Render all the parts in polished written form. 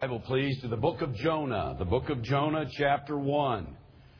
Bible, please, to the book of Jonah. The book of Jonah, chapter 1.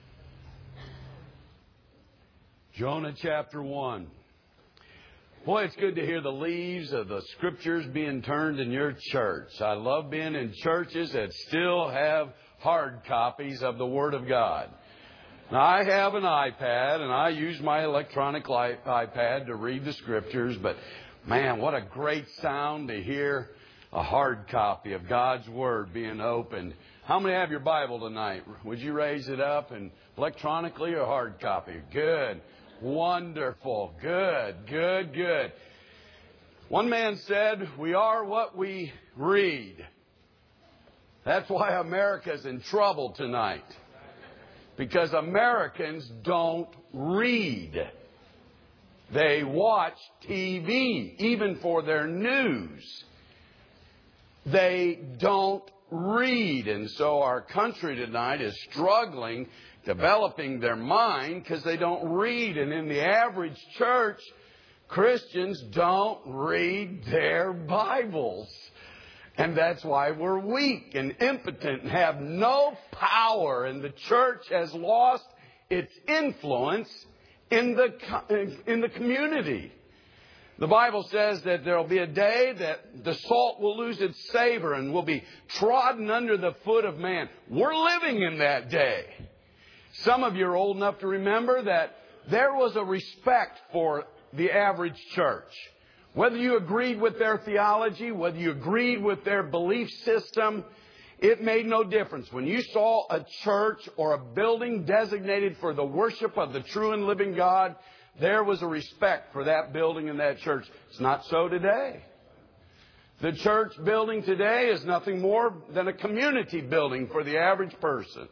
Jonah, chapter 1. Boy, it's good to hear the leaves of the Scriptures being turned in your church. I love being in churches that still have hard copies of the Word of God. Now, I have an iPad, and I use my electronic iPad to read the Scriptures, but man, what a great sound to hear a hard copy of God's Word being opened. How many have your Bible tonight? Would you raise it up and electronically or hard copy? Good. Wonderful. Good. One man said, "We are what we read." That's why America's in trouble tonight. Because Americans don't read. They watch TV, even for their news. They don't read. And so our country tonight is struggling, developing their mind because they don't read. And in the average church, Christians don't read their Bibles. And that's why we're weak and impotent and have no power. And the church has lost its influence in the community. The Bible says that there will be a day that the salt will lose its savor and will be trodden under the foot of man. We're living in that day. Some of you are old enough to remember that there was a respect for the average church. Whether you agreed with their theology, whether you agreed with their belief system, it made no difference. When you saw a church or a building designated for the worship of the true and living God, there was a respect for that building and that church. It's not so today. The church building today is nothing more than a community building for the average person.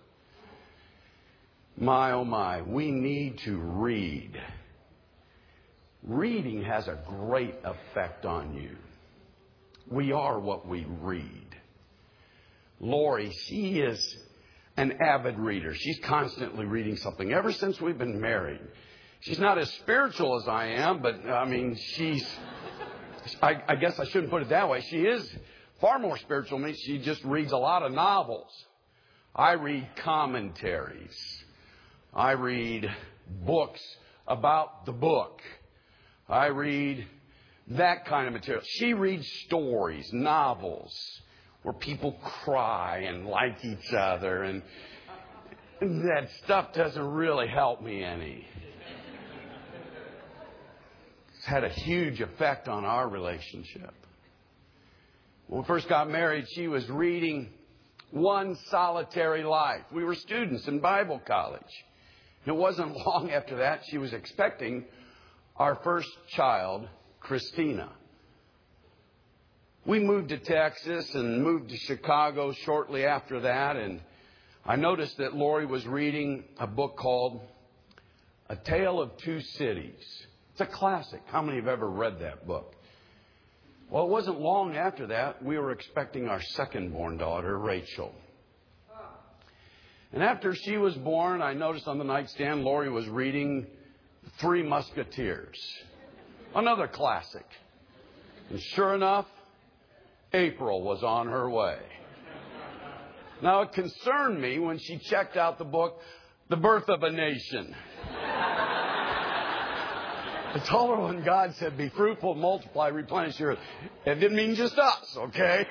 My, oh my, we need to read. Reading has a great effect on you. We are what we read. Lori, she is an avid reader. She's constantly reading something ever since we've been married. She's not as spiritual as I am, but I mean, I guess I shouldn't put it that way. She is far more spiritual than me. She just reads a lot of novels. I read commentaries. I read books about the book. I read that kind of material. She reads stories, novels, where people cry and like each other. And that stuff doesn't really help me any. It's had a huge effect on our relationship. When we first got married, she was reading One Solitary Life. We were students in Bible college. And it wasn't long after that she was expecting our first child, Christina. We moved to Texas and moved to Chicago shortly after that. And I noticed that Lori was reading a book called A Tale of Two Cities. It's a classic. How many have ever read that book? Well, it wasn't long after that we were expecting our second-born daughter, Rachel. And after she was born, I noticed on the nightstand Lori was reading Three Musketeers. Another classic. And sure enough, April was on her way. Now, it concerned me when she checked out the book, The Birth of a Nation. I told her when God said, "Be fruitful, multiply, replenish the earth." It didn't mean just us, okay?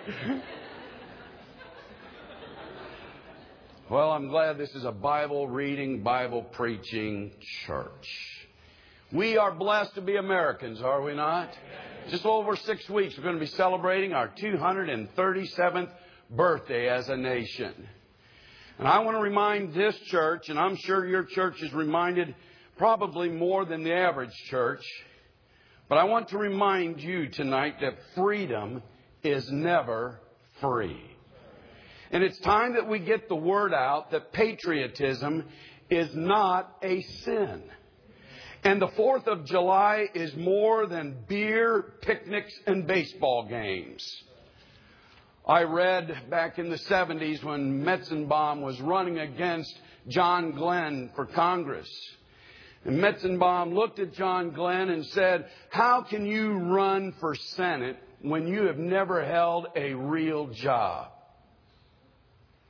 Well, I'm glad this is a Bible reading, Bible preaching church. We are blessed to be Americans, are we not? Just over 6 weeks, we're going to be celebrating our 237th birthday as a nation. And I want to remind this church, and I'm sure your church is reminded probably more than the average church. But I want to remind you tonight that freedom is never free. And it's time that we get the word out that patriotism is not a sin. And the 4th of July is more than beer, picnics, and baseball games. I read back in the 70s when Metzenbaum was running against John Glenn for Congress. And Metzenbaum looked at John Glenn and said, "How can you run for Senate when you have never held a real job?"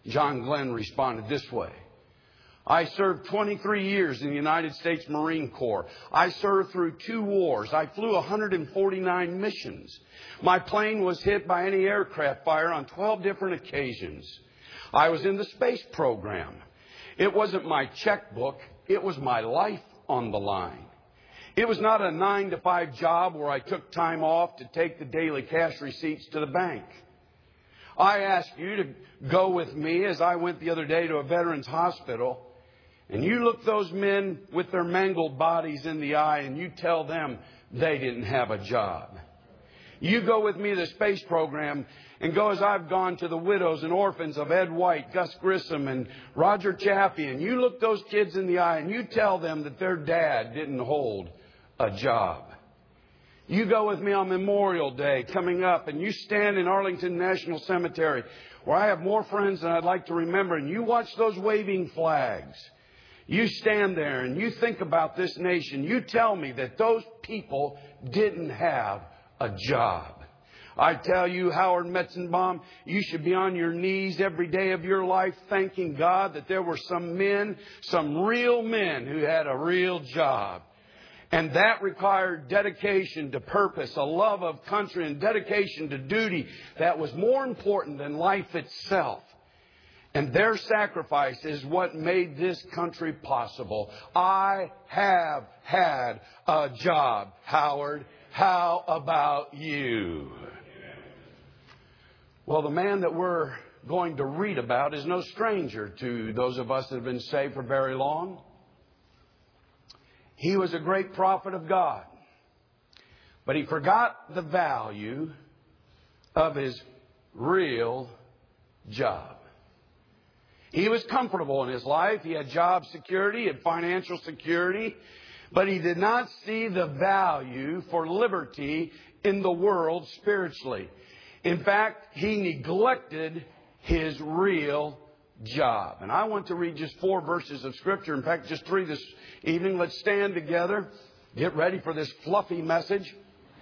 John Glenn responded this way. I served 23 years in the United States Marine Corps. I served through 2 wars. I flew 149 missions. My plane was hit by anti-aircraft fire on 12 different occasions. I was in the space program. It wasn't my checkbook. It was my life on the line. It was not a 9-to-5 job where I took time off to take the daily cash receipts to the bank. I ask you to go with me as I went the other day to a veterans hospital, and you look those men with their mangled bodies in the eye and you tell them they didn't have a job. You go with me to the space program and go as I've gone to the widows and orphans of Ed White, Gus Grissom, and Roger Chaffee, and you look those kids in the eye and you tell them that their dad didn't hold a job. You go with me on Memorial Day coming up and you stand in Arlington National Cemetery where I have more friends than I'd like to remember, and you watch those waving flags. You stand there and you think about this nation. You tell me that those people didn't have a job. I tell you, Howard Metzenbaum, you should be on your knees every day of your life thanking God that there were some men, some real men who had a real job. And that required dedication to purpose, a love of country, and dedication to duty that was more important than life itself. And their sacrifice is what made this country possible. I have had a job, Howard. How about you? Well, the man that we're going to read about is no stranger to those of us that have been saved for very long. He was a great prophet of God, but he forgot the value of his real job. He was comfortable in his life. He had job security, he had financial security, but he did not see the value for liberty in the world spiritually. In fact, he neglected his real job. And I want to read just 4 verses of Scripture. In fact, just 3 this evening. Let's stand together. Get ready for this fluffy message.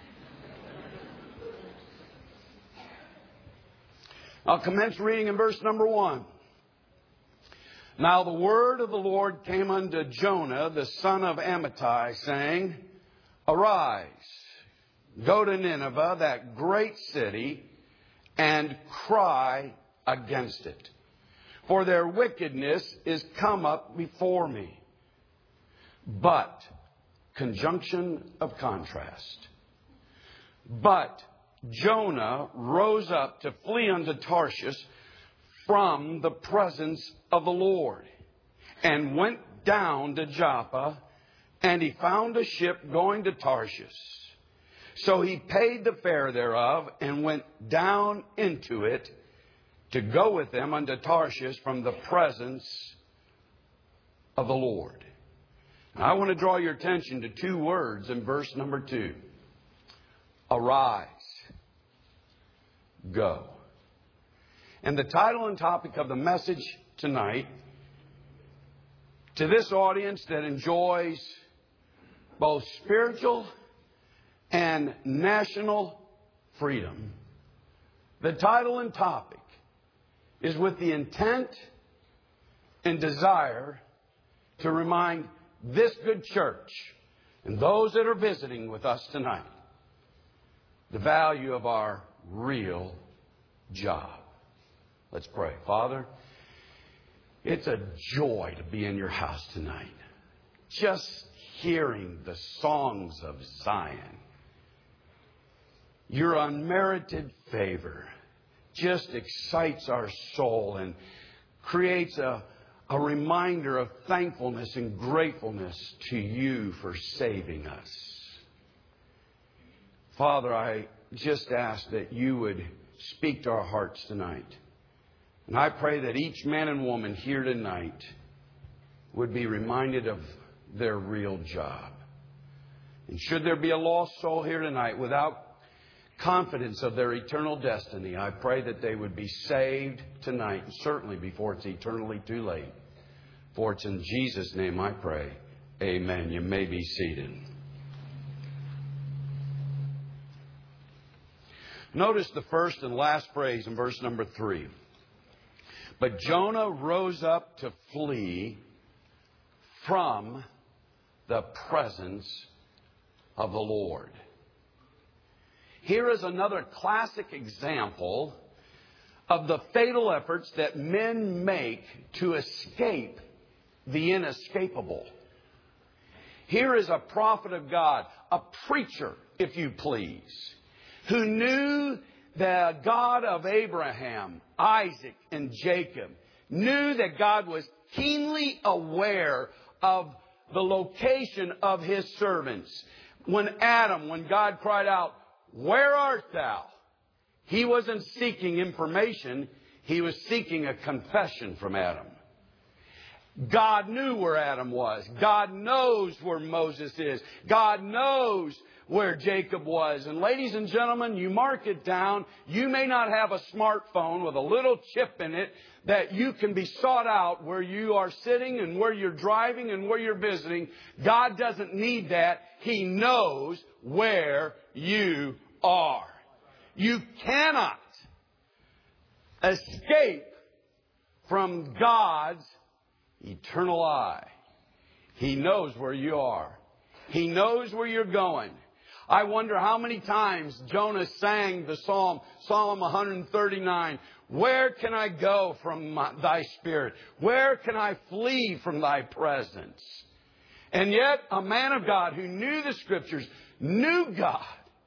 I'll commence reading in verse number 1. Now the word of the Lord came unto Jonah, the son of Amittai, saying, Arise, go to Nineveh, that great city, and cry against it. For their wickedness is come up before me. But, conjunction of contrast. But Jonah rose up to flee unto Tarshish from the presence of the Lord, and went down to Joppa, and he found a ship going to Tarshish. So he paid the fare thereof, and went down into it to go with them unto Tarshish from the presence of the Lord. Now, I want to draw your attention to 2 words in verse number 2. Arise. Go. And the title and topic of the message tonight, to this audience that enjoys both spiritual and national freedom, the title and topic is with the intent and desire to remind this good church and those that are visiting with us tonight the value of our real job. Let's pray. Father, it's a joy to be in your house tonight. Just hearing the songs of Zion. Your unmerited favor just excites our soul and creates a reminder of thankfulness and gratefulness to you for saving us. Father, I just ask that you would speak to our hearts tonight. And I pray that each man and woman here tonight would be reminded of their real job. And should there be a lost soul here tonight without confidence of their eternal destiny, I pray that they would be saved tonight, and certainly before it's eternally too late. For it's in Jesus' name I pray. Amen. You may be seated. Notice the first and last phrase in verse number 3. But Jonah rose up to flee from the presence of the Lord. Here is another classic example of the fatal efforts that men make to escape the inescapable. Here is a prophet of God, a preacher, if you please, who knew the God of Abraham, Isaac, and Jacob, knew that God was keenly aware of the location of His servants. When God cried out, "Where art thou?" He wasn't seeking information. He was seeking a confession from Adam. God knew where Adam was. God knows where Moses is. God knows where Jacob was. And ladies and gentlemen, you mark it down. You may not have a smartphone with a little chip in it that you can be sought out where you are sitting and where you're driving and where you're visiting. God doesn't need that. He knows where you are. You cannot escape from God's eternal eye. He knows where you are. He knows where you're going. I wonder how many times Jonah sang the Psalm 139. Where can I go from thy spirit? Where can I flee from thy presence? And yet, a man of God who knew the Scriptures, knew God,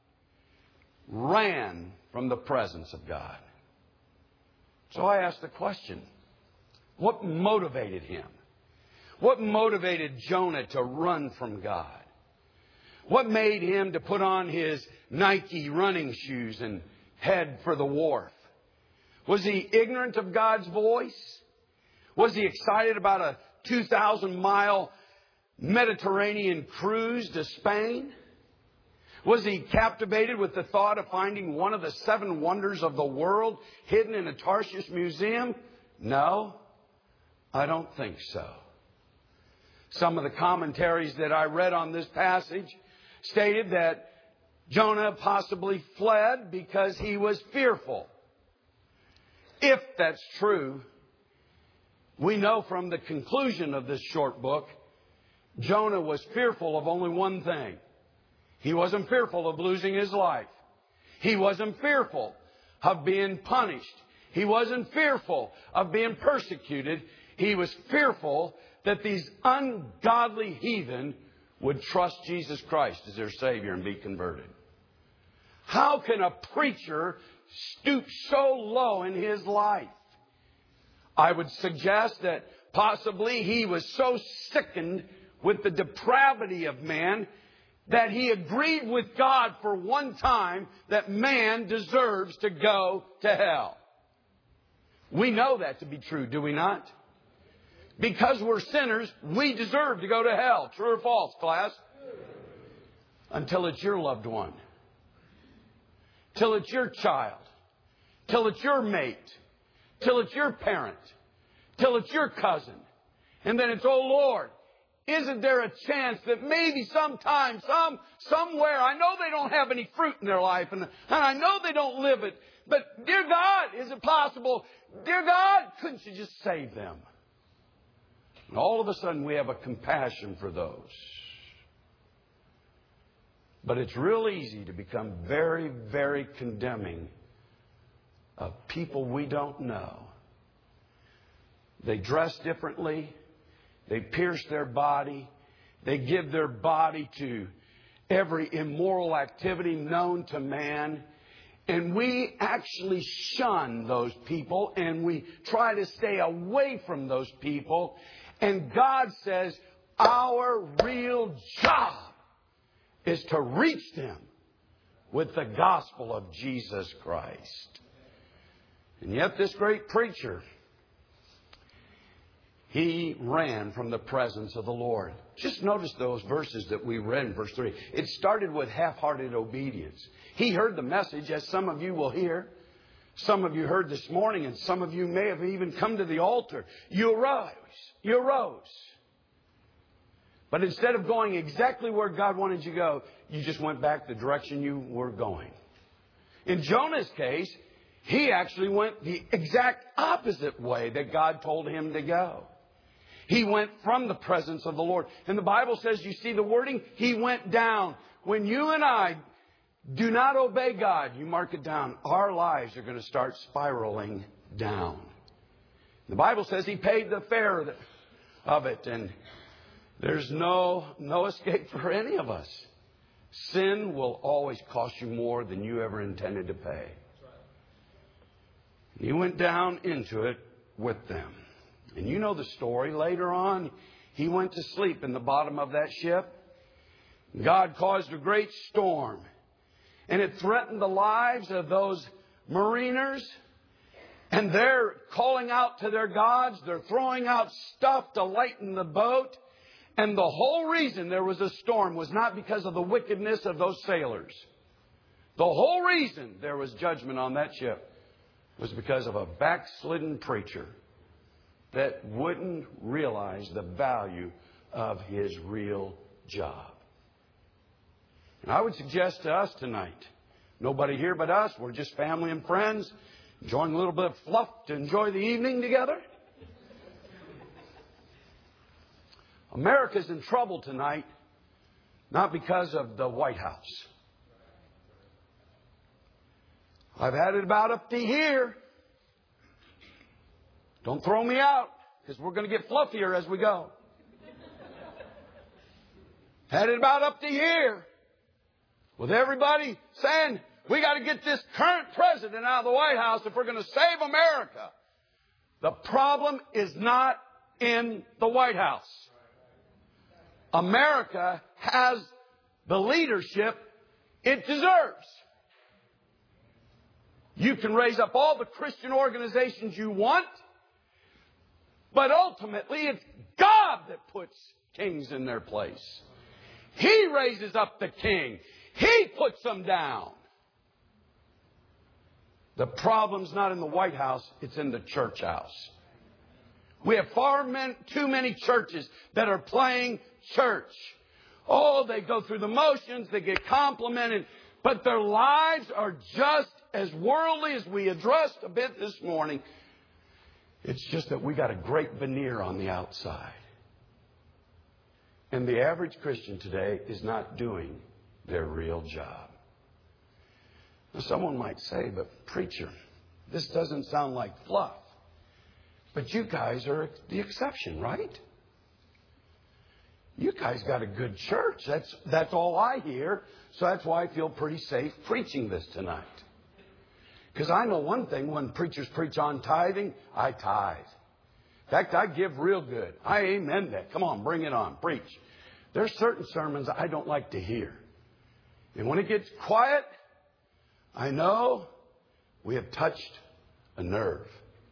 ran from the presence of God. So I asked the question, what motivated him? What motivated Jonah to run from God? What made him to put on his Nike running shoes and head for the wharf? Was he ignorant of God's voice? Was he excited about a 2,000-mile Mediterranean cruise to Spain? Was he captivated with the thought of finding one of the 7 wonders of the world hidden in a Tarshish museum? No, I don't think so. Some of the commentaries that I read on this passage stated that Jonah possibly fled because he was fearful. If that's true, we know from the conclusion of this short book, Jonah was fearful of only one thing. He wasn't fearful of losing his life. He wasn't fearful of being punished. He wasn't fearful of being persecuted. He was fearful that these ungodly heathen would trust Jesus Christ as their Savior and be converted. How can a preacher stoop so low in his life? I would suggest that possibly he was so sickened with the depravity of man that he agreed with God for one time that man deserves to go to hell. We know that to be true, do we not? Because we're sinners, we deserve to go to hell. True or false, class? Until it's your loved one. Till it's your child. Till it's your mate. Till it's your parent. Till it's your cousin. And then it's, oh Lord, isn't there a chance that maybe sometime, somewhere, I know they don't have any fruit in their life, and I know they don't live it, but dear God, is it possible? Dear God, couldn't you just save them? And all of a sudden we have a compassion for those. But it's real easy to become very, very condemning of people we don't know. They dress differently. They pierce their body. They give their body to every immoral activity known to man. And we actually shun those people and we try to stay away from those people. And God says our real job is to reach them with the gospel of Jesus Christ. And yet this great preacher, he ran from the presence of the Lord. Just notice those verses that we read in verse 3. It started with half-hearted obedience. He heard the message, as some of you will hear. Some of you heard this morning, and some of you may have even come to the altar. You arose. You arose. But instead of going exactly where God wanted you to go, you just went back the direction you were going. In Jonah's case, He actually went the exact opposite way that God told him to go. He went from the presence of the Lord. And the Bible says, you see the wording? He went down. When you and I do not obey God, you mark it down, our lives are going to start spiraling down. The Bible says He paid the fare of it, and there's no escape for any of us. Sin will always cost you more than you ever intended to pay. He went down into it with them. And you know the story. Later on, he went to sleep in the bottom of that ship. God caused a great storm. And it threatened the lives of those mariners. And they're calling out to their gods. They're throwing out stuff to lighten the boat. And the whole reason there was a storm was not because of the wickedness of those sailors. The whole reason there was judgment on that ship was because of a backslidden preacher that wouldn't realize the value of his real job. And I would suggest to us tonight, nobody here but us, we're just family and friends, enjoying a little bit of fluff to enjoy the evening together. America's in trouble tonight, not because of the White House. I've had it about up to here. Don't throw me out, because we're going to get fluffier as we go. Had it about up to here, with everybody saying, we got to get this current president out of the White House if we're going to save America. The problem is not in the White House. America has the leadership it deserves. You can raise up all the Christian organizations you want, but ultimately it's God that puts kings in their place. He raises up the king. He puts them down. The problem's not in the White House, it's in the church house. We have too many churches that are playing church. Oh, they go through the motions, they get complimented, but their lives are just as worldly as we addressed a bit this morning. It's just that we got a great veneer on the outside. And the average Christian today is not doing their real job. Now, someone might say, but preacher, this doesn't sound like fluff. But you guys are the exception, right? You guys got a good church. That's all I hear. So that's why I feel pretty safe preaching this tonight. Because I know one thing, when preachers preach on tithing, I tithe. In fact, I give real good. I amen that. Come on, bring it on. Preach. There's certain sermons I don't like to hear. And when it gets quiet, I know we have touched a nerve.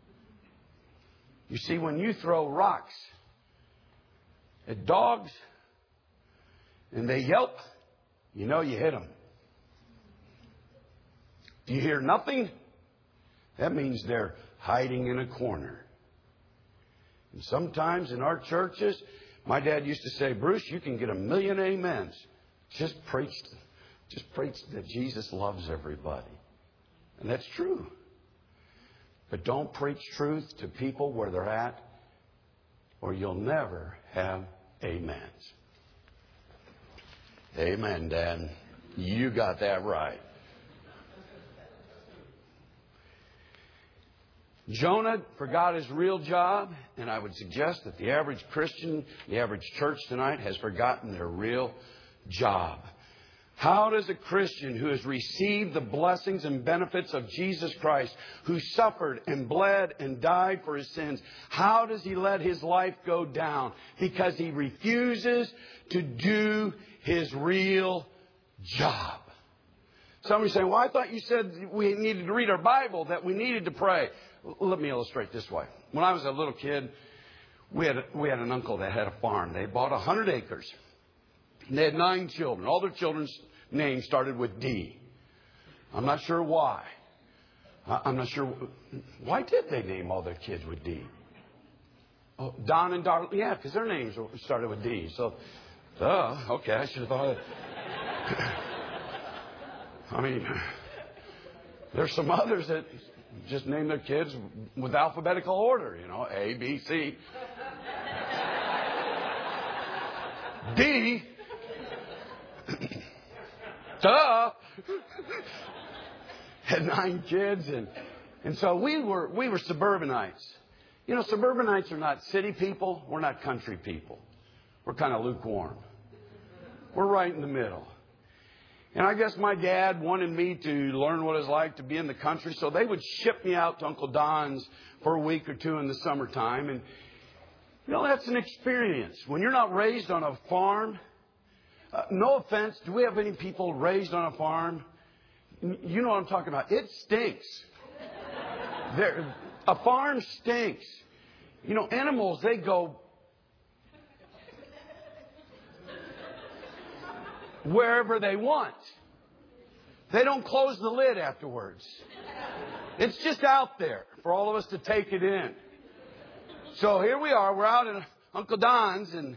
You see, when you throw rocks at dogs and they yelp, you know you hit them. Do you hear nothing? That means they're hiding in a corner. And sometimes in our churches, my dad used to say, Bruce, you can get 1,000,000 amens. Just preach that Jesus loves everybody. And that's true. But don't preach truth to people where they're at, or you'll never have amens. Amen, Dad. You got that right. Jonah forgot his real job, and I would suggest that the average Christian, the average church tonight has forgotten their real job. How does a Christian who has received the blessings and benefits of Jesus Christ, who suffered and bled and died for his sins, how does he let his life go down? Because he refuses to do his real job. Somebody's saying, well, I thought you said we needed to read our Bible, that we needed to pray. Let me illustrate this way. When I was a little kid, we had an uncle that had a farm. They bought 100 acres. And they had 9 children. All their children's names started with D. I'm not sure why. I'm not sure. Why did they name all their kids with D? Oh, Don and Darlene. Yeah, because their names started with D. So, okay, I should have thought of it. I mean, there's some others that just name their kids with alphabetical order, A, B, C, D. Duh. Had 9 kids, and so we were suburbanites. Suburbanites are not city people. We're not country people. We're kind of lukewarm. We're right in the middle. And I guess my dad wanted me to learn what it's like to be in the country, so they would ship me out to Uncle Don's for a week or two in the summertime. And, that's an experience. When you're not raised on a farm, no offense, do we have any people raised on a farm? You know what I'm talking about. It stinks. A farm stinks. Animals, they go wherever they want. They don't close the lid afterwards. It's just out there for all of us to take it in. So here we are. We're out at Uncle Don's, and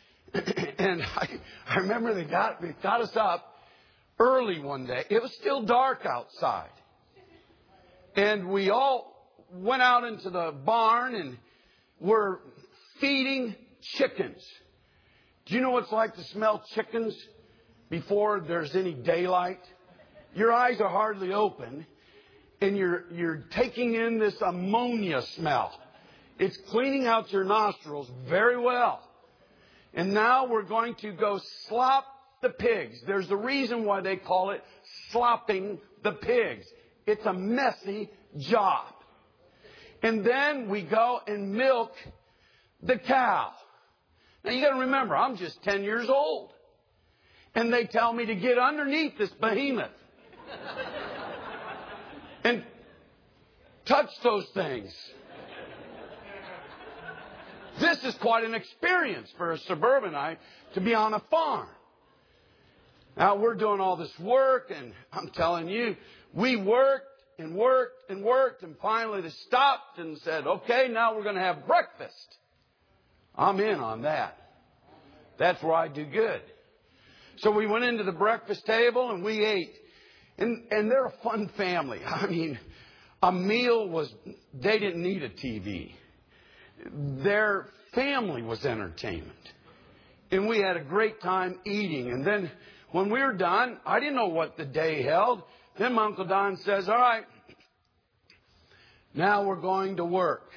I remember they got us up early one day. It was still dark outside. And we all went out into the barn and were feeding chickens. Do you know what it's like to smell chickens before there's any daylight? Your eyes are hardly open, and you're taking in this ammonia smell. It's cleaning out your nostrils very well. And now we're going to go slop the pigs. There's a reason why they call it slopping the pigs. It's a messy job. And then we go and milk the cow. Now you got to remember, I'm just 10 years old. And they tell me to get underneath this behemoth and touch those things. This is quite an experience for a suburbanite to be on a farm. Now, we're doing all this work, and I'm telling you, we worked and worked and worked, and finally they stopped and said, okay, now we're going to have breakfast. I'm in on that. That's where I do good. So we went into the breakfast table, and we ate. And they're a fun family. I mean, a meal was, they didn't need a TV. Their family was entertainment. And we had a great time eating. And then when we were done, I didn't know what the day held. Then my Uncle Don says, all right, now we're going to work.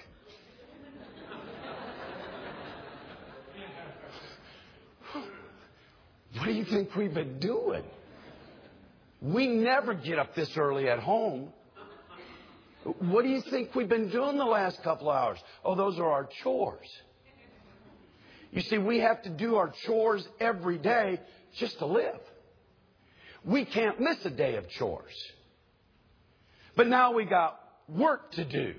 What do you think we've been doing? We never get up this early at home. What do you think we've been doing the last couple hours? Oh, those are our chores. You see, we have to do our chores every day just to live. We can't miss a day of chores. But now we got work to do.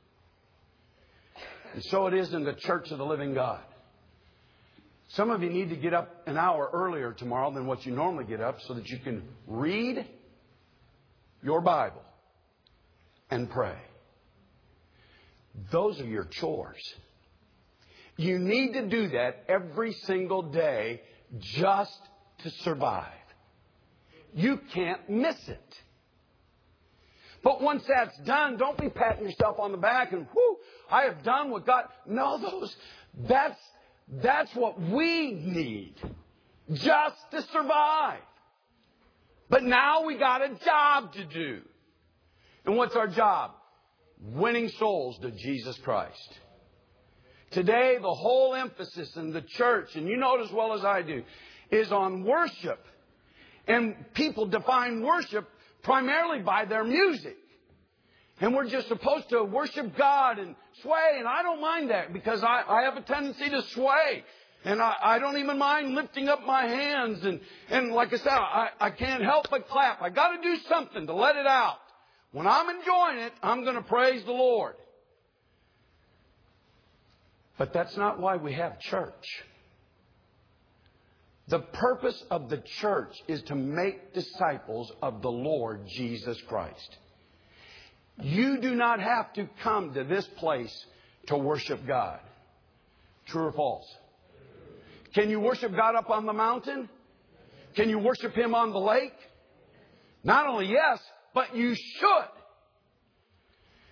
And so it is in the Church of the Living God. Some of you need to get up an hour earlier tomorrow than what you normally get up so that you can read your Bible and pray. Those are your chores. You need to do that every single day just to survive. You can't miss it. But once that's done, don't be patting yourself on the back and, whoo, I have done what God... No, that's what we need just to survive. But now we got a job to do. And what's our job? Winning souls to Jesus Christ. Today, the whole emphasis in the church, and you know it as well as I do, is on worship. And people define worship primarily by their music. And we're just supposed to worship God and sway. And I don't mind that because I have a tendency to sway. And I don't even mind lifting up my hands. And like I said, I can't help but clap. I got to do something to let it out. When I'm enjoying it, I'm going to praise the Lord. But that's not why we have church. The purpose of the church is to make disciples of the Lord Jesus Christ. You do not have to come to this place to worship God. True or false? Can you worship God up on the mountain? Can you worship Him on the lake? Not only yes, but you should.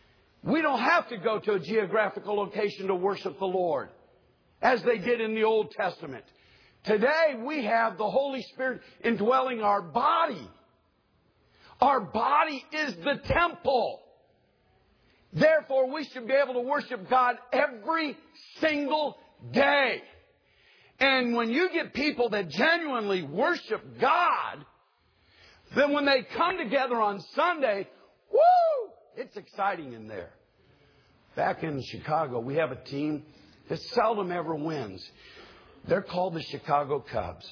We don't have to go to a geographical location to worship the Lord, as they did in the Old Testament. Today, we have the Holy Spirit indwelling our body. Our body is the temple. Therefore, we should be able to worship God every single day. And when you get people that genuinely worship God, then when they come together on Sunday, woo, it's exciting in there. Back in Chicago, we have a team that seldom ever wins. They're called the Chicago Cubs.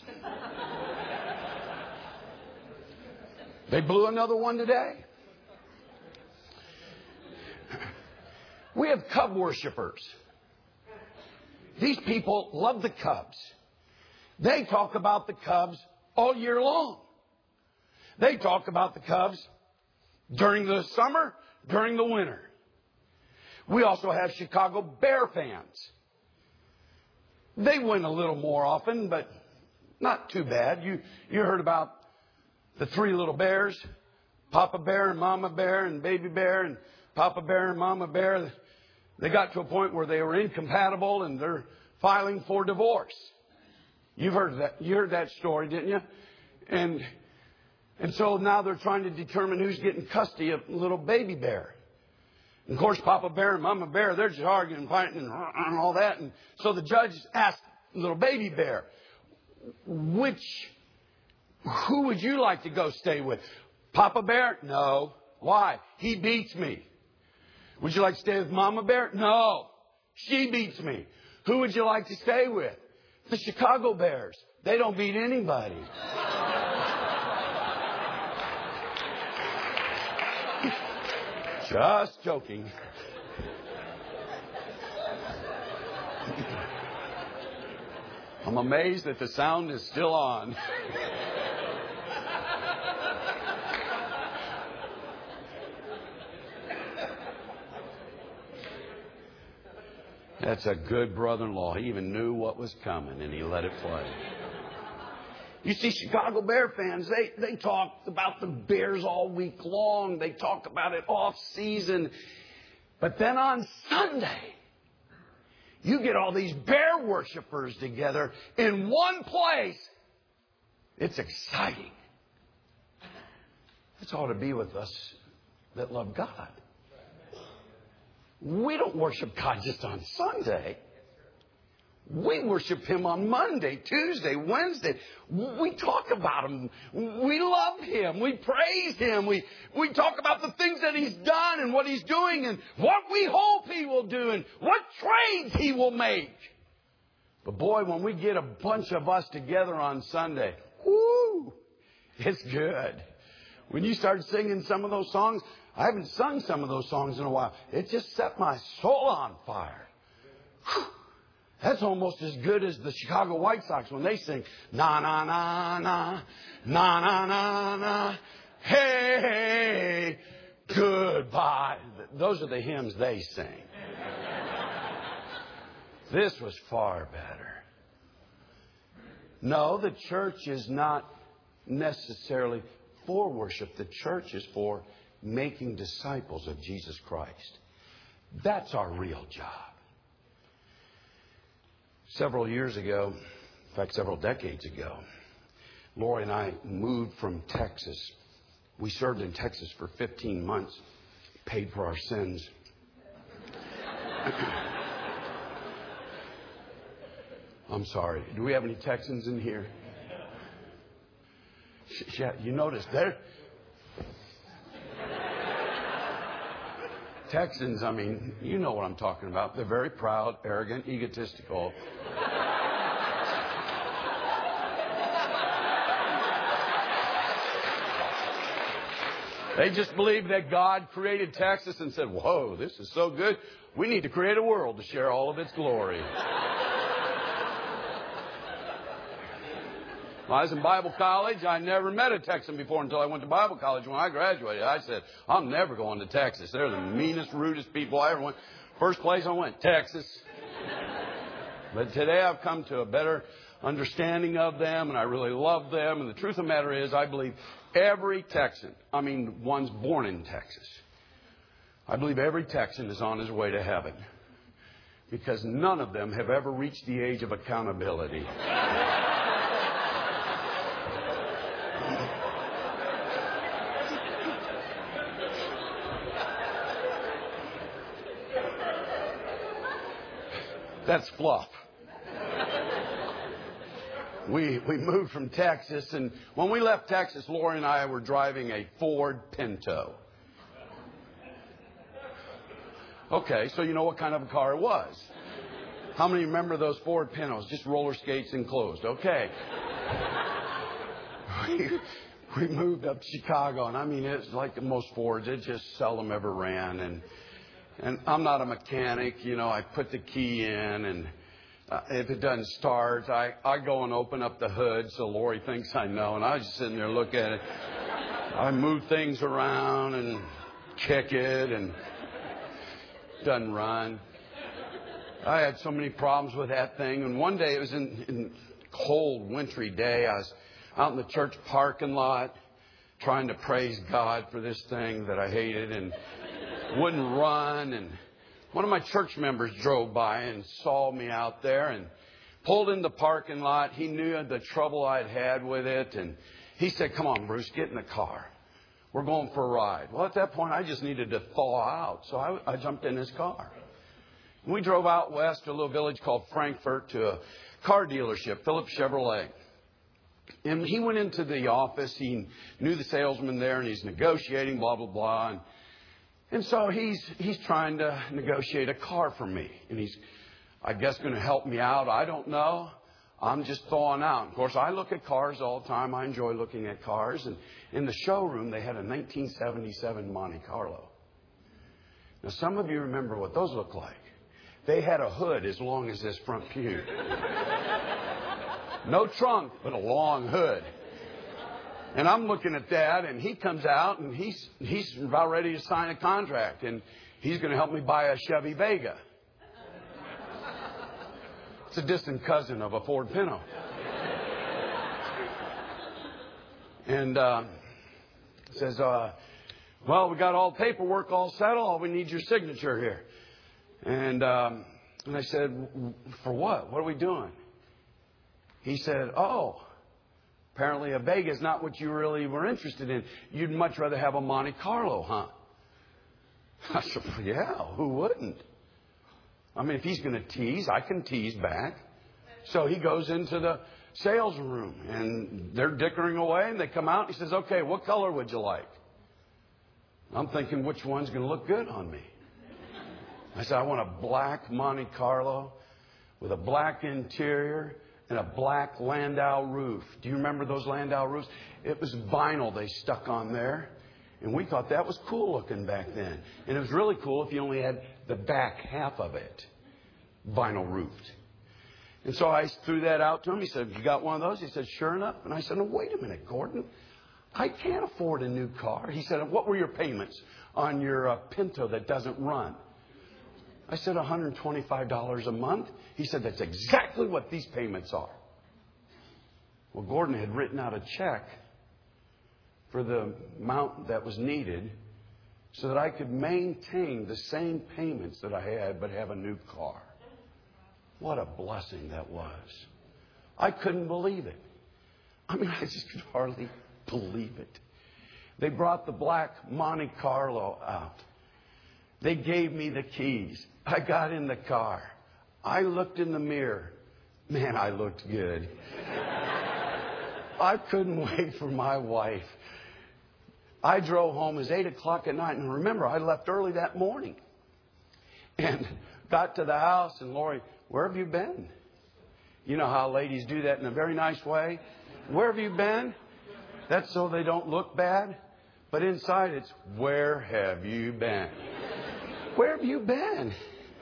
They blew another one today. We have Cub worshipers. These people love the Cubs. They talk about the Cubs all year long. They talk about the Cubs during the summer, during the winter. We also have Chicago Bear fans. They win a little more often, but not too bad. You heard about the three little bears, Papa Bear and Mama Bear and Baby Bear and Papa Bear and Mama Bear. They got to a point where they were incompatible and they're filing for divorce. You heard that story, didn't you? And so now they're trying to determine who's getting custody of little Baby Bear. And of course, Papa Bear and Mama Bear, they're just arguing and fighting and all that. And so the judge asked little Baby Bear, who would you like to go stay with? Papa Bear? No. Why? He beats me. Would you like to stay with Mama Bear? No. She beats me. Who would you like to stay with? The Chicago Bears. They don't beat anybody. Just joking. I'm amazed that the sound is still on. That's a good brother-in-law. He even knew what was coming and he let it play. You see, Chicago Bear fans, they talk about the Bears all week long. They talk about it off season. But then on Sunday, you get all these Bear worshipers together in one place. It's exciting. This ought to be with us that love God. We don't worship God just on Sunday. We worship Him on Monday, Tuesday, Wednesday. We talk about Him. We love Him. We praise Him. We talk about the things that He's done and what He's doing and what we hope He will do and what trades He will make. But boy, when we get a bunch of us together on Sunday, whoo, it's good. When you start singing some of those songs, I haven't sung some of those songs in a while. It just set my soul on fire. Whew. That's almost as good as the Chicago White Sox when they sing, na, na, na, na, na, na, na, na, hey, goodbye. Those are the hymns they sing. This was far better. No, the church is not necessarily for worship. The church is for making disciples of Jesus Christ. That's our real job. Several years ago, in fact, several decades ago, Lori and I moved from Texas. We served in Texas for 15 months, paid for our sins. I'm sorry. Do we have any Texans in here? Yeah, you notice there. Texans, I mean, you know what I'm talking about. They're very proud, arrogant, egotistical. They just believe that God created Texas and said, whoa, this is so good. We need to create a world to share all of its glory. When I was in Bible college, I never met a Texan before until I went to Bible college. When I graduated, I said, I'm never going to Texas. They're the meanest, rudest people I ever went. First place I went, Texas. But today I've come to a better understanding of them, and I really love them. And the truth of the matter is, I believe every Texan, ones born in Texas, I believe every Texan is on his way to heaven because none of them have ever reached the age of accountability. That's fluff. We moved from Texas, and when we left Texas, Lori and I were driving a Ford Pinto. Okay, so you know what kind of a car it was. How many remember those Ford Pintos? Just roller skates enclosed. Okay. We moved up to Chicago, and I mean, it's like most Fords. It just seldom ever ran, and I'm not a mechanic. You know, I put the key in, and if it doesn't start, I go and open up the hood so Lori thinks I know, and I was just sitting there looking at it. I move things around and kick it, and it doesn't run. I had so many problems with that thing, and one day it was in cold, wintry day. I was out in the church parking lot trying to praise God for this thing that I hated and wouldn't run. And one of my church members drove by and saw me out there and pulled in the parking lot. He knew the trouble I'd had with it. And he said, "Come on, Bruce, get in the car. We're going for a ride." Well, at that point, I just needed to thaw out. So I jumped in his car. We drove out west to a little village called Frankfort to a car dealership, Phillips Chevrolet. And he went into the office. He knew the salesman there, and he's negotiating, blah, blah, blah. And so he's trying to negotiate a car for me. And he's, I guess, going to help me out. I don't know. I'm just thawing out. Of course, I look at cars all the time. I enjoy looking at cars. And in the showroom, they had a 1977 Monte Carlo. Now, some of you remember what those look like. They had a hood as long as this front pew. No trunk, but a long hood. And I'm looking at that, and he comes out, and he's about ready to sign a contract, and he's going to help me buy a Chevy Vega. It's a distant cousin of a Ford Pinto. And says, "Well, we got all the paperwork all settled. All we need your signature here." And I said, "For what? What are we doing?" He said, "Oh, apparently a Vega is not what you really were interested in. You'd much rather have a Monte Carlo, huh?" I said, "Yeah, who wouldn't? I mean, if he's going to tease, I can tease back." So he goes into the sales room, and they're dickering away, and they come out, and he says, "Okay, what color would you like?" I'm thinking, which one's going to look good on me? I said, "I want a black Monte Carlo with a black interior and a black Landau roof." Do you remember those Landau roofs? It was vinyl they stuck on there. And we thought that was cool looking back then. And it was really cool if you only had the back half of it vinyl roofed. And so I threw that out to him. He said, "You got one of those?" He said, "Sure enough." And I said, "No, wait a minute, Gordon. I can't afford a new car." He said, "What were your payments on your Pinto that doesn't run?" I said, $125 a month. He said, "That's exactly what these payments are." Well, Gordon had written out a check for the amount that was needed so that I could maintain the same payments that I had but have a new car. What a blessing that was. I couldn't believe it. I mean, I just could hardly believe it. They brought the black Monte Carlo out. They gave me the keys. I got in the car. I looked in the mirror. Man, I looked good. I couldn't wait for my wife. I drove home. It was 8 o'clock at night. And remember, I left early that morning. And got to the house. And Lori, "Where have you been?" You know how ladies do that in a very nice way. "Where have you been?" That's so they don't look bad. But inside it's, "Where have you been?" Where have you been?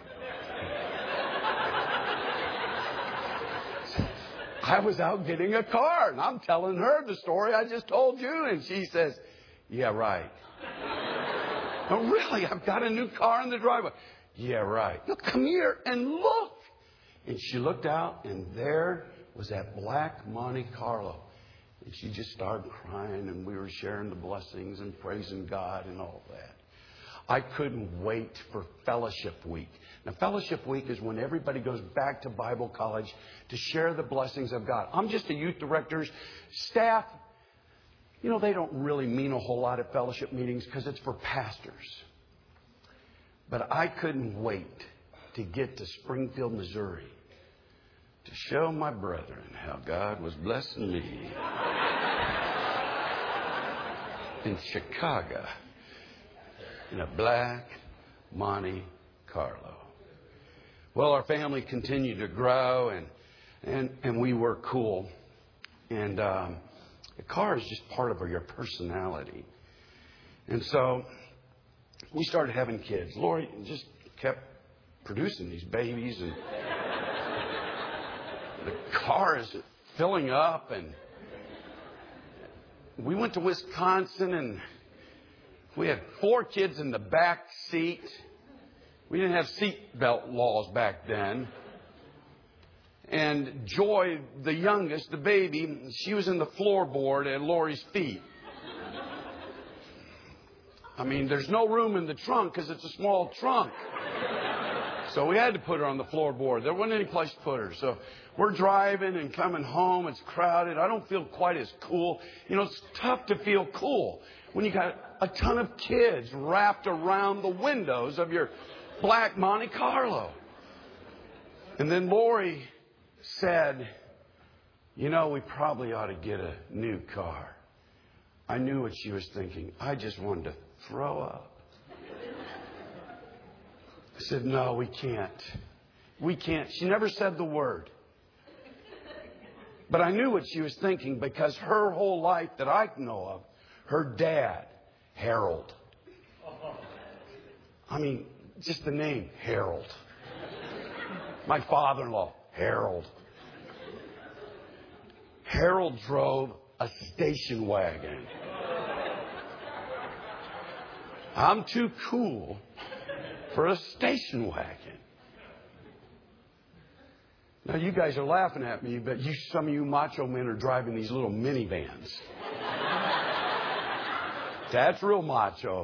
I was out getting a car, and I'm telling her the story I just told you, and she says, "Yeah, right." "Oh, really? I've got a new car in the driveway." "Yeah, right." "Look, come here and look." And she looked out, and there was that black Monte Carlo. And she just started crying, and we were sharing the blessings and praising God and all that. I couldn't wait for Fellowship Week. Now, Fellowship Week is when everybody goes back to Bible college to share the blessings of God. I'm just a youth director's staff. They don't really mean a whole lot at fellowship meetings because it's for pastors. But I couldn't wait to get to Springfield, Missouri to show my brethren how God was blessing me in Chicago in a black Monte Carlo. Well, our family continued to grow, and we were cool. And the car is just part of your personality. And so we started having kids. Lori just kept producing these babies, and the car is filling up. And we went to Wisconsin, and we had 4 kids in the back seat. We didn't have seatbelt laws back then. And Joy, the youngest, the baby, she was in the floorboard at Lori's feet. I mean, there's no room in the trunk because it's a small trunk. So we had to put her on the floorboard. There wasn't any place to put her. So we're driving and coming home. It's crowded. I don't feel quite as cool. It's tough to feel cool when you got a ton of kids wrapped around the windows of your black Monte Carlo. And then Lori said, we probably ought to get a new car. I knew what she was thinking. I just wanted to throw up. I said, no, we can't. We can't. She never said the word. But I knew what she was thinking because her whole life that I know of, her dad, Harold. I mean, just the name, Harold. My father-in-law, Harold. Harold drove a station wagon. I'm too cool for a station wagon. Now, you guys are laughing at me, but some of you macho men are driving these little minivans. That's real macho.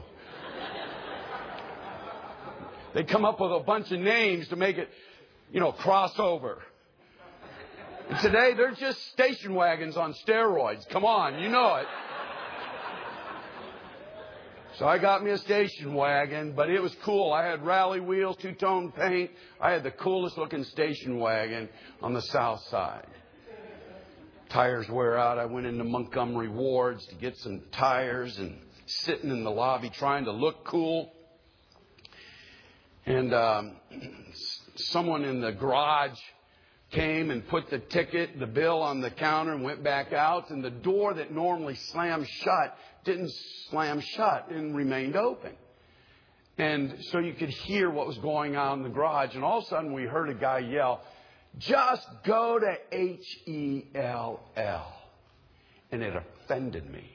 They come up with a bunch of names to make it, crossover. And today, they're just station wagons on steroids. Come on, you know it. So I got me a station wagon, but it was cool. I had rally wheels, 2-tone paint. I had the coolest looking station wagon on the south side. Tires wear out. I went into Montgomery Wards to get some tires and sitting in the lobby trying to look cool. And someone in the garage came and put the bill on the counter and went back out. And the door that normally slams shut didn't slam shut and remained open. And so you could hear what was going on in the garage. And all of a sudden we heard a guy yell, "Just go to H-E-L-L." And it offended me.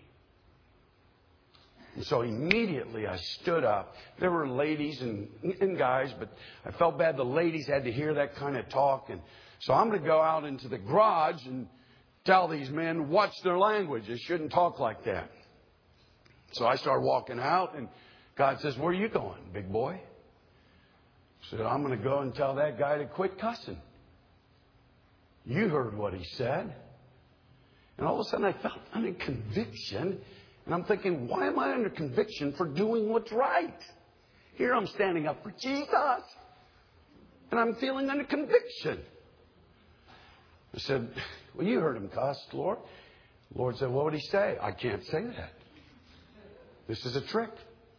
And so immediately I stood up. There were ladies and guys, but I felt bad the ladies had to hear that kind of talk. And so I'm going to go out into the garage and tell these men, watch their language. They shouldn't talk like that. So I started walking out, and God says, "Where are you going, big boy?" I said, "I'm going to go and tell that guy to quit cussing." You heard what he said. And all of a sudden I felt under conviction. And I'm thinking, why am I under conviction for doing what's right? Here I'm standing up for Jesus. And I'm feeling under conviction. I said, "Well, you heard him cuss, Lord." The Lord said, "What would he say?" "I can't say that. This is a trick."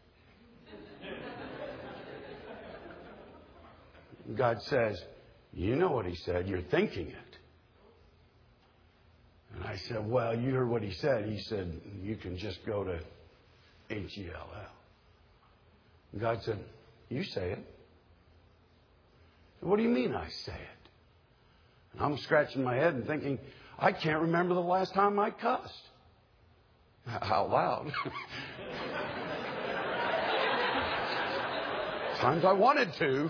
God says, "You know what he said. You're thinking it." And I said, "Well, you heard what he said. He said, you can just go to H-E-L-L. And God said, "You say it." "What do you mean I say it?" And I'm scratching my head and thinking, I can't remember the last time I cussed. Out loud. Times I wanted to.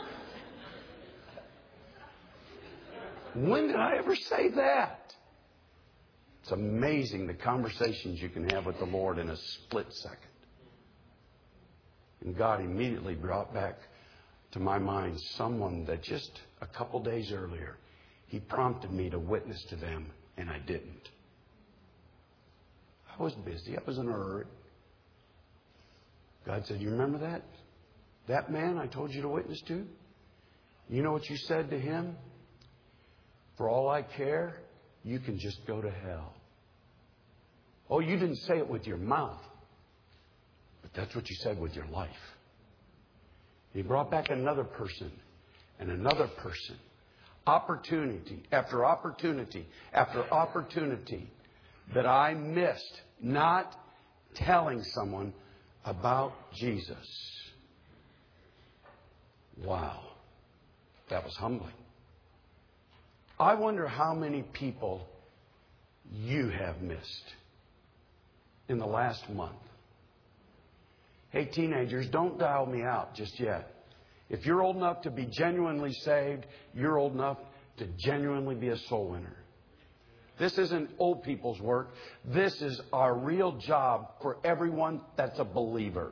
When did I ever say that? It's amazing the conversations you can have with the Lord in a split second. And God immediately brought back to my mind someone that just a couple days earlier, He prompted me to witness to them, and I didn't. I was busy. I was in a hurry. God said, you remember that? That man I told you to witness to? You know what you said to him? For all I care, you can just go to hell. Oh, you didn't say it with your mouth. But that's what you said with your life. He brought back another person and another person. Opportunity after opportunity after opportunity that I missed not telling someone about Jesus. Wow. That was humbling. I wonder how many people you have missed in the last month. Hey, teenagers, don't dial me out just yet. If you're old enough to be genuinely saved, you're old enough to genuinely be a soul winner. This isn't old people's work. This is our real job for everyone that's a believer.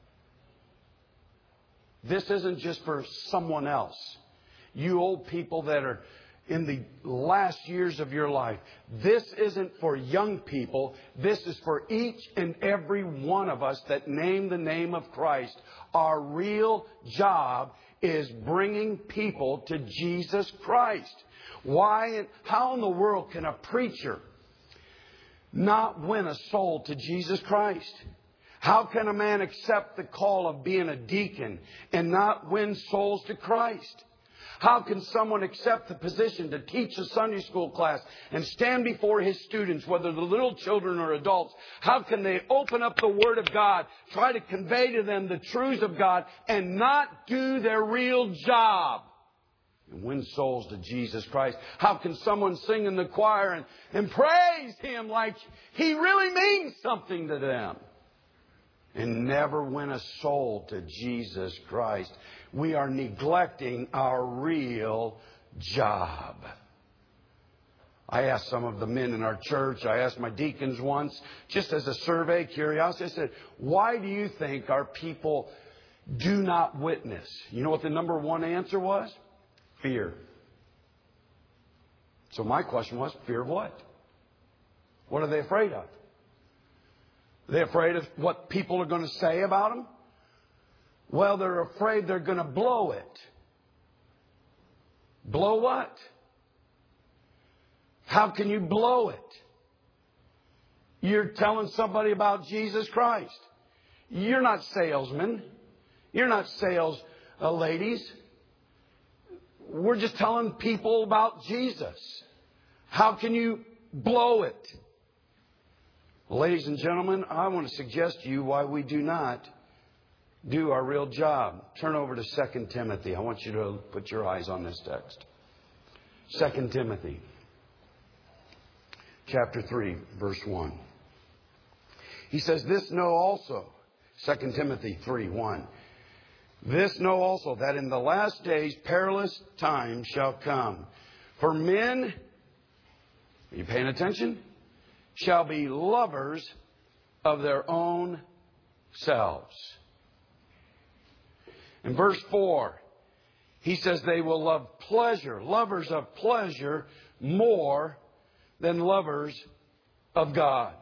This isn't just for someone else. You old people that are in the last years of your life, this isn't for young people. This is for each and every one of us that name the name of Christ. Our real job is bringing people to Jesus Christ. Why? How in the world can a preacher not win a soul to Jesus Christ? How can a man accept the call of being a deacon and not win souls to Christ? How can someone accept the position to teach a Sunday school class and stand before his students, whether they're little children or adults? How can they open up the Word of God, try to convey to them the truths of God, and not do their real job and win souls to Jesus Christ? How can someone sing in the choir and praise Him like He really means something to them and never win a soul to Jesus Christ? We are neglecting our real job. I asked some of the men in our church, I asked my deacons once, just as a survey, curiosity, I said, why do you think our people do not witness? You know what the number one answer was? Fear. So my question was, fear of what? What are they afraid of? Are they afraid of what people are going to say about them? Well, they're afraid they're going to blow it. Blow what? How can you blow it? You're telling somebody about Jesus Christ. You're not salesmen. You're not sales ladies. We're just telling people about Jesus. How can you blow it? Ladies and gentlemen, I want to suggest to you why we do not do our real job. Turn over to 2 Timothy. I want you to put your eyes on this text. 2 Timothy, chapter 3, verse 1. He says, this know also, 2 Timothy 3:1. This know also that in the last days perilous times shall come. For men, are you paying attention? Shall be lovers of their own selves. In verse 4, he says they will love pleasure, lovers of pleasure, more than lovers of God.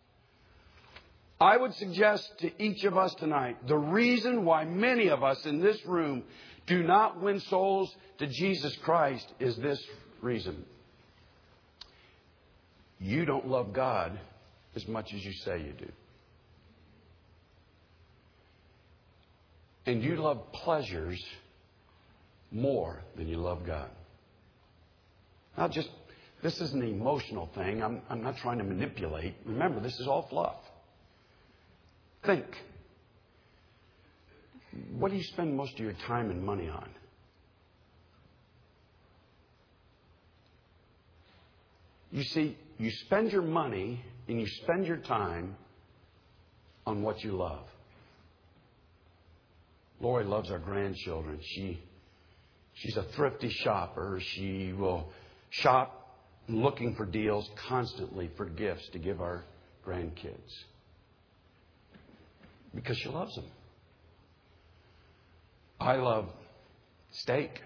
I would suggest to each of us tonight, the reason why many of us in this room do not win souls to Jesus Christ is this reason. You don't love God as much as you say you do. And you love pleasures more than you love God. Not just, this is an emotional thing. I'm not trying to manipulate. Remember, this is all fluff. Think. What do you spend most of your time and money on? You see, you spend your money and you spend your time on what you love. Lori loves our grandchildren. She's a thrifty shopper. She will shop looking for deals constantly for gifts to give our grandkids. Because she loves them. I love steak.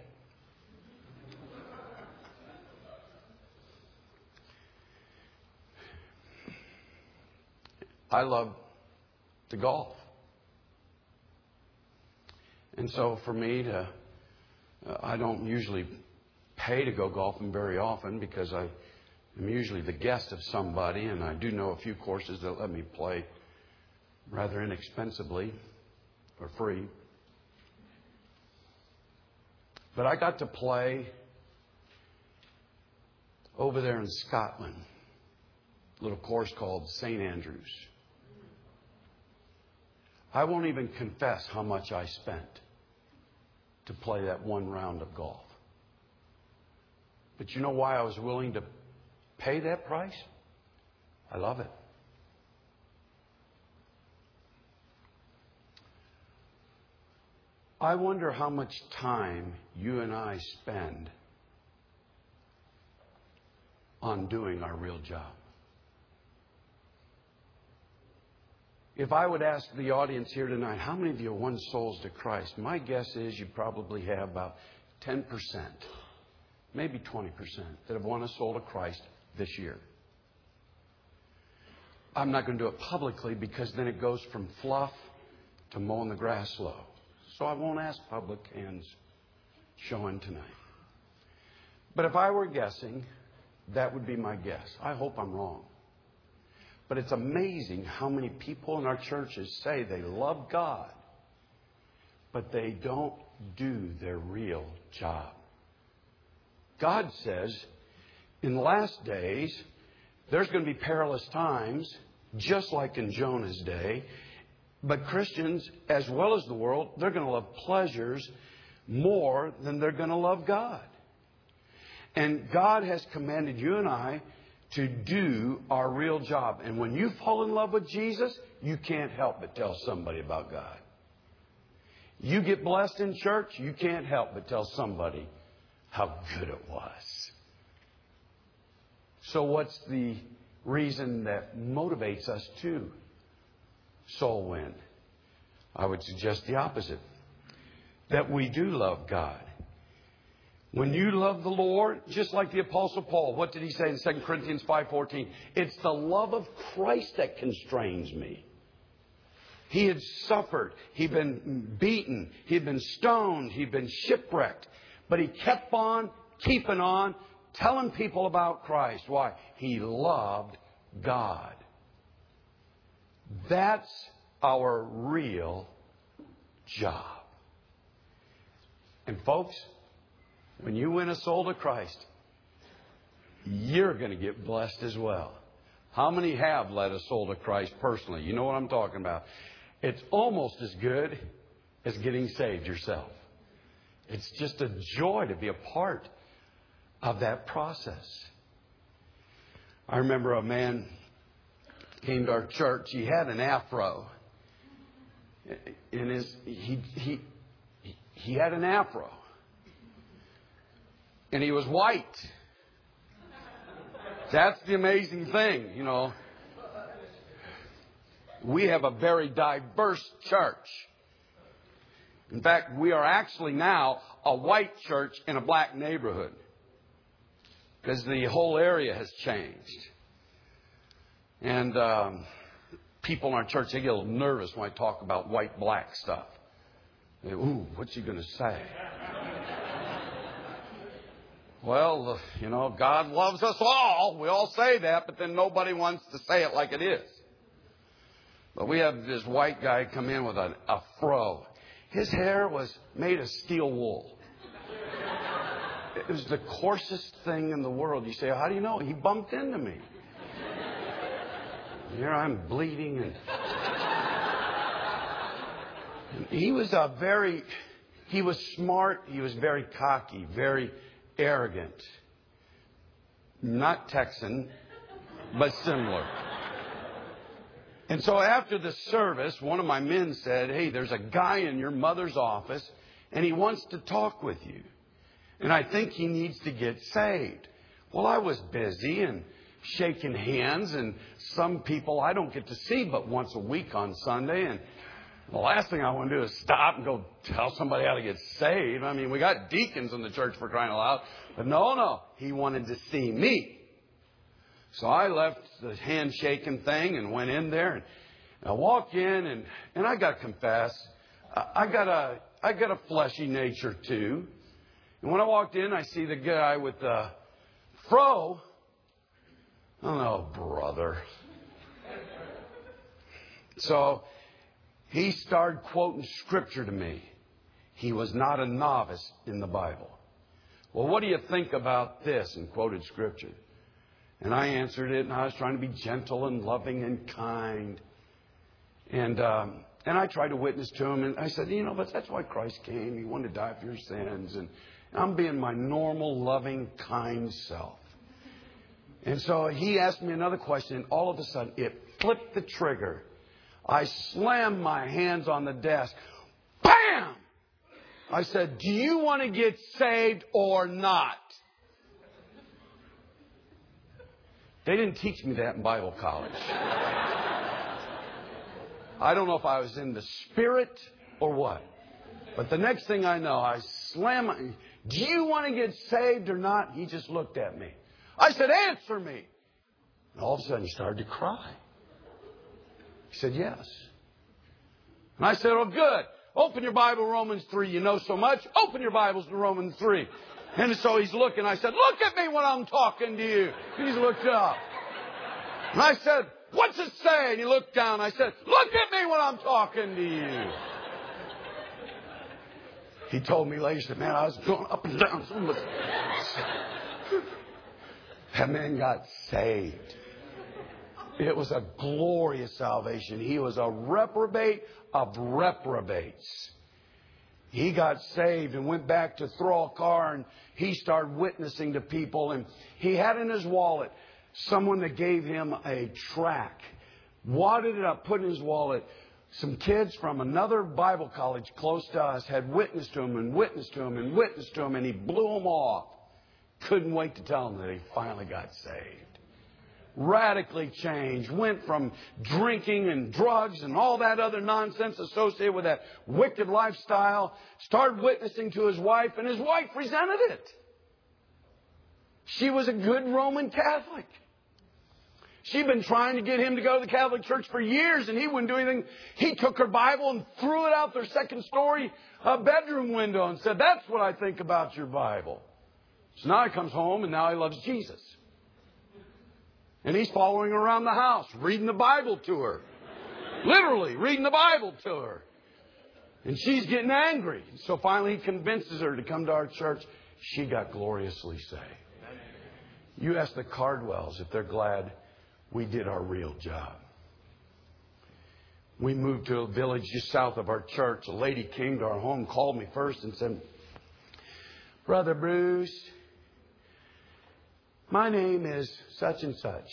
I love to golf. And so for me I don't usually pay to go golfing very often because I am usually the guest of somebody, and I do know a few courses that let me play rather inexpensively or free. But I got to play over there in Scotland, a little course called St. Andrews. I won't even confess how much I spent to play that one round of golf. But you know why I was willing to pay that price? I love it. I wonder how much time you and I spend on doing our real job. If I would ask the audience here tonight, how many of you have won souls to Christ? My guess is you probably have about 10%, maybe 20% that have won a soul to Christ this year. I'm not going to do it publicly because then it goes from fluff to mowing the grass slow. So I won't ask public hands showing tonight. But if I were guessing, that would be my guess. I hope I'm wrong. But it's amazing how many people in our churches say they love God, but they don't do their real job. God says in the last days, there's going to be perilous times, just like in Jonah's day. But Christians, as well as the world, they're going to love pleasures more than they're going to love God. And God has commanded you and I to do our real job. And when you fall in love with Jesus, you can't help but tell somebody about God. You get blessed in church, you can't help but tell somebody how good it was. So what's the reason that motivates us to soul win? I would suggest the opposite. That we do love God. When you love the Lord, just like the Apostle Paul, what did he say in 2 Corinthians 5:14? It's the love of Christ that constrains me. He had suffered. He'd been beaten. He'd been stoned. He'd been shipwrecked. But he kept on keeping on, telling people about Christ. Why? He loved God. That's our real job. And folks, when you win a soul to Christ, you're going to get blessed as well. How many have led a soul to Christ personally? You know what I'm talking about. It's almost as good as getting saved yourself. It's just a joy to be a part of that process. I remember a man came to our church. He had an afro. He had an afro. And he was white. That's the amazing thing, you know. We have a very diverse church. In fact, we are actually now a white church in a black neighborhood. Because the whole area has changed. And people in our church, they get a little nervous when I talk about white-black stuff. They, ooh, what's he going to say? Well, you know, God loves us all. We all say that, but then nobody wants to say it like it is. But we have this white guy come in with a fro. His hair was made of steel wool. It was the coarsest thing in the world. You say, how do you know? He bumped into me. Here I'm bleeding. And he was he was smart. He was very cocky, very arrogant. Not Texan, but similar. And so after the service, one of my men said, hey, there's a guy in your mother's office, and he wants to talk with you. And I think he needs to get saved. Well, I was busy and shaking hands, and some people I don't get to see but once a week on Sunday. And The last thing I want to do is stop and go tell somebody how to get saved. I mean, we got deacons in the church, for crying out loud. But no. He wanted to see me. So I left the handshaking thing and went in there. And I walked in and I got to confess, I got a fleshy nature too. And when I walked in, I see the guy with the fro. Oh, brother. So he started quoting scripture to me. He was not a novice in the Bible. Well, what do you think about this? And quoted scripture. And I answered it, and I was trying to be gentle and loving and kind. And I tried to witness to him. And I said, but that's why Christ came. He wanted to die for your sins. And I'm being my normal, loving, kind self. And so he asked me another question. And all of a sudden, it flipped the trigger. I slammed my hands on the desk. Bam! I said, do you want to get saved or not? They didn't teach me that in Bible college. I don't know if I was in the spirit or what. But the next thing I know, I slam. Do you want to get saved or not? He just looked at me. I said, answer me. And all of a sudden he started to cry. He said, yes. And I said, oh, good. Open your Bible, Romans 3. You know so much. Open your Bibles to Romans 3. And so he's looking. I said, look at me when I'm talking to you. He's looked up. And I said, what's it say? And he looked down. I said, look at me when I'm talking to you. He told me later, he said, man, I was going up and down. That man got saved. It was a glorious salvation. He was a reprobate of reprobates. He got saved and went back to Thrall Car, and he started witnessing to people. And he had in his wallet someone that gave him a tract. Wadded it up, put in his wallet. Some kids from another Bible college close to us had witnessed to him and witnessed to him and witnessed to him, and he blew them off. Couldn't wait to tell them that he finally got saved. Radically changed. Went from drinking and drugs and all that other nonsense associated with that wicked lifestyle. Started witnessing to his wife, and his wife resented it. She was a good Roman Catholic. She'd been trying to get him to go to the Catholic Church for years, and he wouldn't do anything. He took her Bible and threw it out their second-story bedroom window and said, that's what I think about your Bible. So now he comes home, and now he loves Jesus. And he's following her around the house, reading the Bible to her. Literally, reading the Bible to her. And she's getting angry. So finally he convinces her to come to our church. She got gloriously saved. You ask the Cardwells if they're glad we did our real job. We moved to a village just south of our church. A lady came to our home, called me first and said, Brother Bruce, my name is such and such.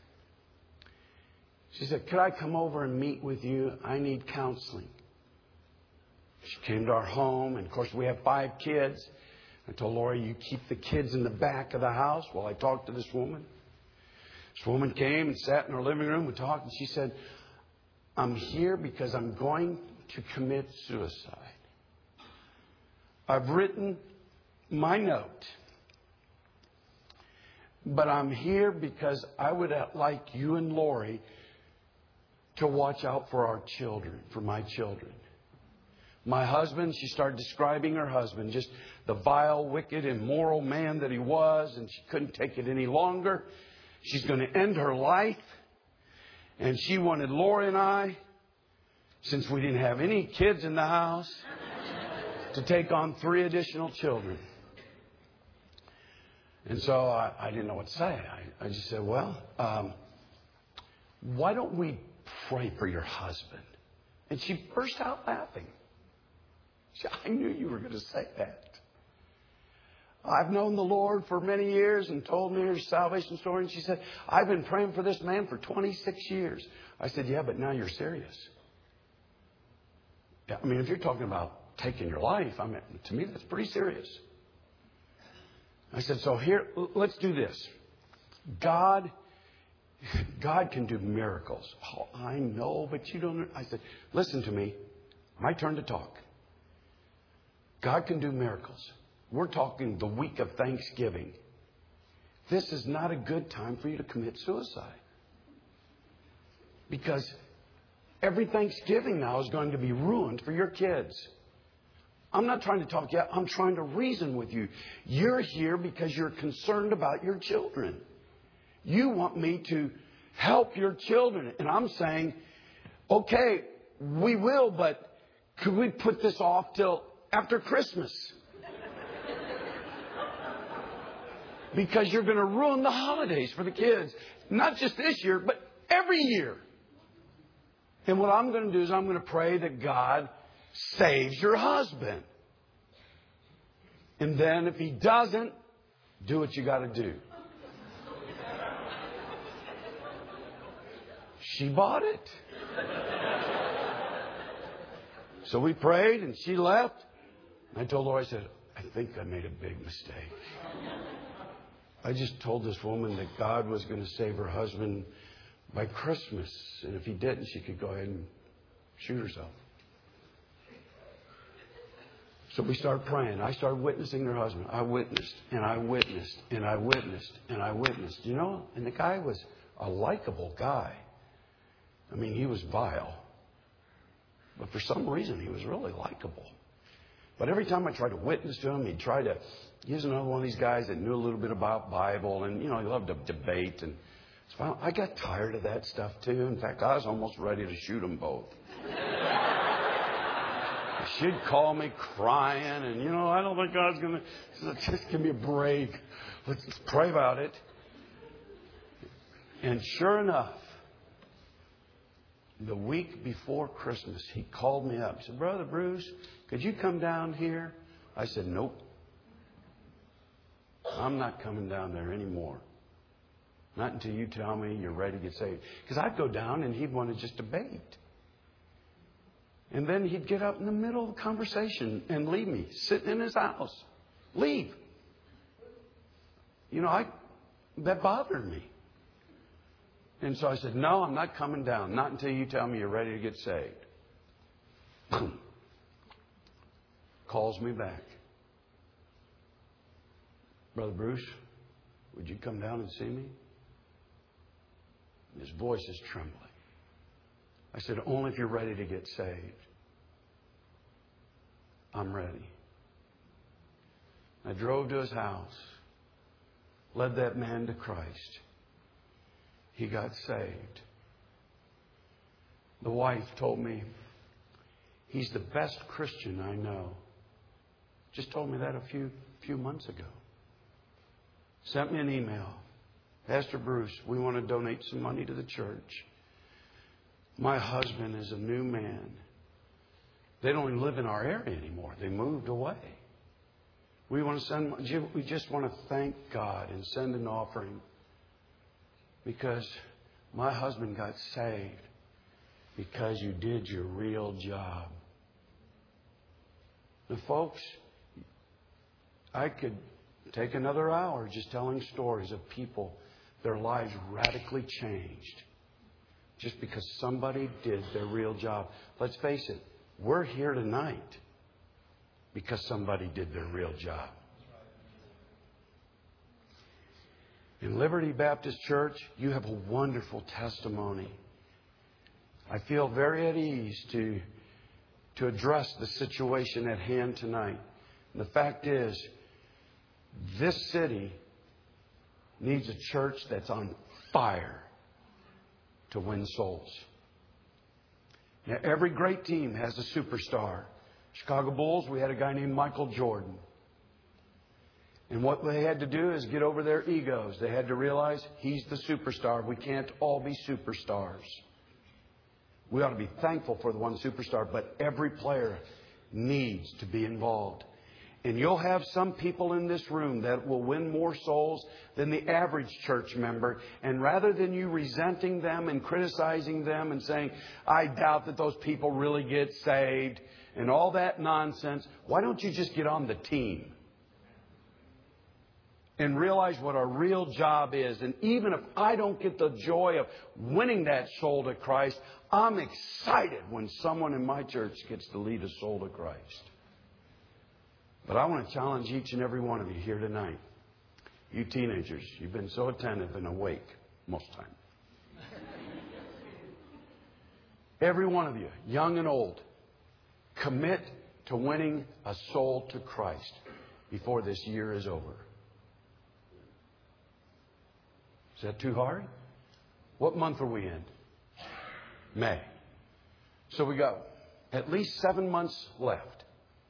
She said, could I come over and meet with you? I need counseling. She came to our home, and of course we have 5 kids. I told Lori, you keep the kids in the back of the house while I talk to this woman. This woman came and sat in our living room and talked, and she said, I'm here because I'm going to commit suicide. I've written my note, but I'm here because I would like you and Lori to watch out for our children, for my children. My husband, she started describing her husband, just the vile, wicked, immoral man that he was, and she couldn't take it any longer. She's going to end her life. And she wanted Lori and I, since we didn't have any kids in the house, to take on 3 additional children. And so I didn't know what to say. I just said, well, why don't we pray for your husband? And she burst out laughing. She said, I knew you were going to say that. I've known the Lord for many years, and told me her salvation story. And she said, I've been praying for this man for 26 years. I said, yeah, but now you're serious. I mean, if you're talking about taking your life, I mean, to me, that's pretty serious. I said, so here, let's do this. God can do miracles. Oh, I know, but you don't. I said, listen to me. My turn to talk. God can do miracles. We're talking the week of Thanksgiving. This is not a good time for you to commit suicide. Because every Thanksgiving now is going to be ruined for your kids. I'm not trying to talk yet. I'm trying to reason with you. You're here because you're concerned about your children. You want me to help your children. And I'm saying, okay, we will, but could we put this off till after Christmas? Because you're going to ruin the holidays for the kids. Not just this year, but every year. And what I'm going to do is I'm going to pray that God saves your husband. And then if he doesn't, do what you got to do. She bought it. So we prayed and she left. I told her, I said, I think I made a big mistake. I just told this woman that God was going to save her husband by Christmas. And if he didn't, she could go ahead and shoot herself. So we started praying. I started witnessing her husband. I witnessed, and I witnessed, and I witnessed, and I witnessed. You know, and the guy was a likable guy. I mean, he was vile. But for some reason, he was really likable. But every time I tried to witness to him, he'd try to... He was another one of these guys that knew a little bit about Bible. And, you know, he loved to debate. And so I got tired of that stuff, too. In fact, I was almost ready to shoot them both. She'd call me crying. And, you know, I don't think God's going to... Just give me a break. Let's pray about it. And sure enough, the week before Christmas, he called me up. He said, Brother Bruce, could you come down here? I said, nope. I'm not coming down there anymore. Not until you tell me you're ready to get saved. Because I'd go down and he'd want to just debate. And then he'd get up in the middle of the conversation and leave me sitting in his house. Leave. You know, that bothered me. And so I said, no, I'm not coming down. Not until you tell me you're ready to get saved. Boom. Calls me back. Brother Bruce, would you come down and see me? And his voice is trembling. I said, only if you're ready to get saved. I'm ready. I drove to his house, led that man to Christ. He got saved. The wife told me, he's the best Christian I know. Just told me that a few months ago. Sent me an email. Pastor Bruce, we want to donate some money to the church. My husband is a new man. They don't even live in our area anymore. They moved away. We just want to thank God and send an offering. Because my husband got saved because you did your real job. Now, folks, I could take another hour just telling stories of people, their lives radically changed just because somebody did their real job. Let's face it, we're here tonight because somebody did their real job. In Liberty Baptist Church, you have a wonderful testimony. I feel very at ease to address the situation at hand tonight. And the fact is, this city needs a church that's on fire to win souls. Now, every great team has a superstar. Chicago Bulls, we had a guy named Michael Jordan. And what they had to do is get over their egos. They had to realize he's the superstar. We can't all be superstars. We ought to be thankful for the one superstar, but every player needs to be involved. And you'll have some people in this room that will win more souls than the average church member. And rather than you resenting them and criticizing them and saying, I doubt that those people really get saved and all that nonsense, why don't you just get on the team? And realize what our real job is. And even if I don't get the joy of winning that soul to Christ, I'm excited when someone in my church gets to lead a soul to Christ. But I want to challenge each and every one of you here tonight. You teenagers, you've been so attentive and awake most of the time. Every one of you, young and old, commit to winning a soul to Christ before this year is over. Is that too hard? What month are we in? May. So we got at least 7 months left.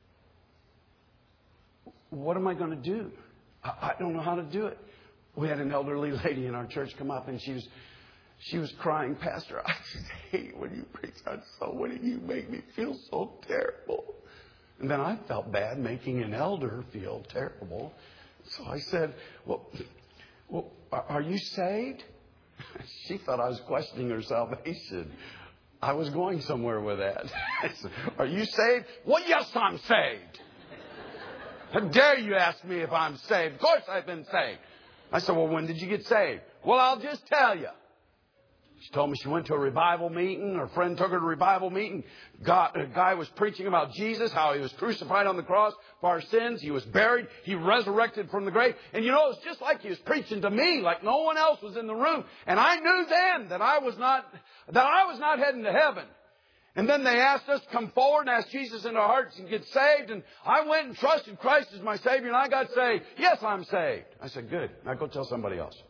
What am I going to do? I don't know how to do it. We had an elderly lady in our church come up and she was crying, Pastor, I just hate when you preach on soul winning. You make me feel so terrible. And then I felt bad making an elder feel terrible. So I said, well, are you saved? She thought I was questioning her salvation. I was going somewhere with that. I said, are you saved? Well, yes, I'm saved. How dare you ask me if I'm saved? Of course I've been saved. I said, well, when did you get saved? Well, I'll just tell you. She told me she went to a revival meeting. Her friend took her to a revival meeting. A guy was preaching about Jesus, how He was crucified on the cross for our sins. He was buried. He resurrected from the grave. And you know, it was just like He was preaching to me, like no one else was in the room. And I knew then that I was not heading to heaven. And then they asked us to come forward and ask Jesus into our hearts and get saved. And I went and trusted Christ as my Savior, and I got saved. Yes, I'm saved. I said, good. Now go tell somebody else.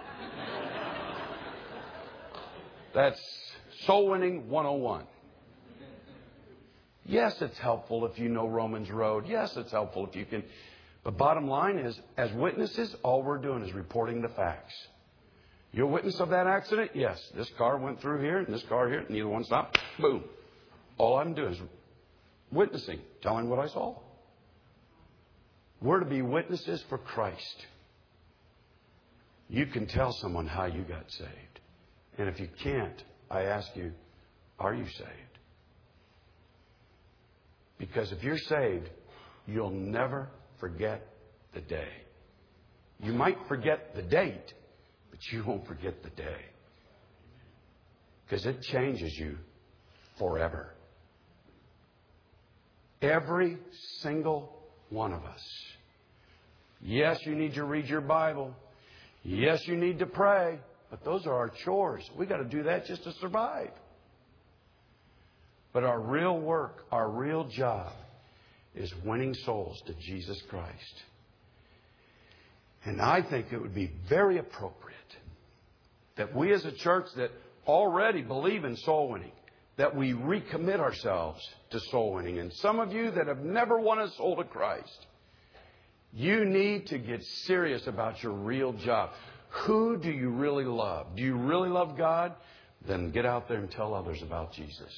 That's soul winning 101. Yes, it's helpful if you know Romans Road. Yes, it's helpful if you can. But bottom line is, as witnesses, all we're doing is reporting the facts. You're a witness of that accident? Yes. This car went through here and this car here. Neither one stopped. Boom. All I'm doing is witnessing, telling what I saw. We're to be witnesses for Christ. You can tell someone how you got saved. And if you can't, I ask you, are you saved? Because if you're saved, you'll never forget the day. You might forget the date, but you won't forget the day. Because it changes you forever. Every single one of us. Yes, you need to read your Bible. Yes, you need to pray. But those are our chores. We've got to do that just to survive. But our real work, our real job is winning souls to Jesus Christ. And I think it would be very appropriate that we as a church that already believe in soul winning, that we recommit ourselves to soul winning. And some of you that have never won a soul to Christ, you need to get serious about your real job. Who do you really love? Do you really love God? Then get out there and tell others about Jesus.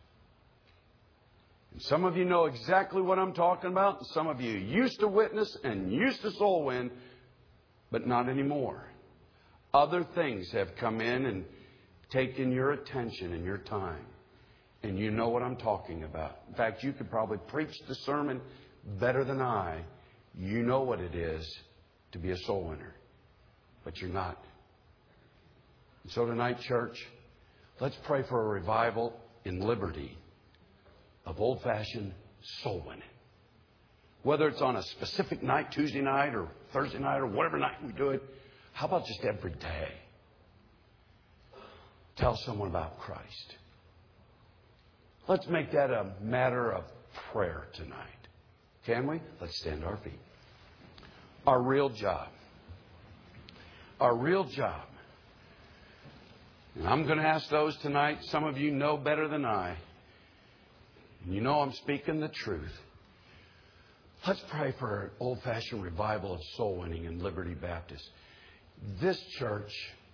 And some of you know exactly what I'm talking about. And some of you used to witness and used to soul win, but not anymore. Other things have come in and taken your attention and your time. And you know what I'm talking about. In fact, you could probably preach the sermon better than I. You know what it is to be a soul winner. But you're not. And so tonight, church, let's pray for a revival in Liberty of old-fashioned soul winning. Whether it's on a specific night, Tuesday night or Thursday night or whatever night we do it, how about just every day? Tell someone about Christ. Let's make that a matter of prayer tonight. Can we? Let's stand to our feet. Our real job. Our real job. And I'm going to ask those tonight. Some of you know better than I. And you know I'm speaking the truth. Let's pray for an old-fashioned revival of soul winning in Liberty Baptist. This church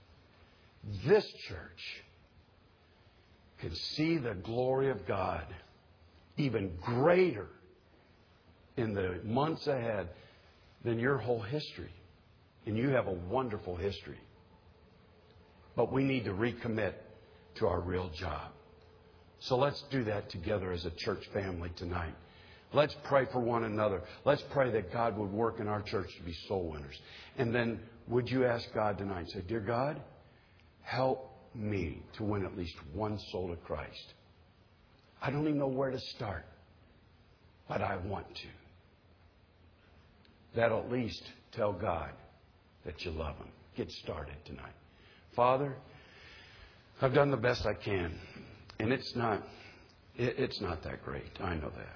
can see the glory of God even greater in the months ahead than your whole history. And you have a wonderful history. But we need to recommit to our real job. So let's do that together as a church family tonight. Let's pray for one another. Let's pray that God would work in our church to be soul winners. And then would you ask God tonight, say, dear God, help me to win at least one soul to Christ. I don't even know where to start, but I want to. That'll at least tell God that you love Him. Get started tonight. Father, I've done the best I can, and it's not that great. I know that.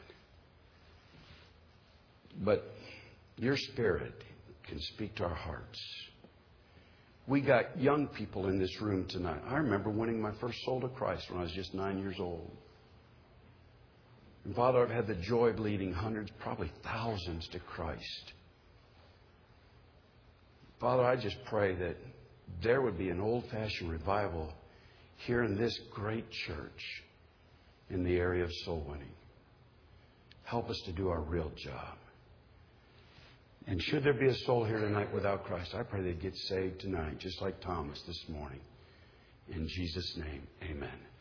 But your Spirit can speak to our hearts. We got young people in this room tonight. I remember winning my first soul to Christ when I was just 9 years old. And Father, I've had the joy of leading hundreds, probably thousands to Christ. Father, I just pray that there would be an old-fashioned revival here in this great church in the area of soul winning. Help us to do our real job. And should there be a soul here tonight without Christ, I pray they'd get saved tonight, just like Thomas this morning. In Jesus' name, amen.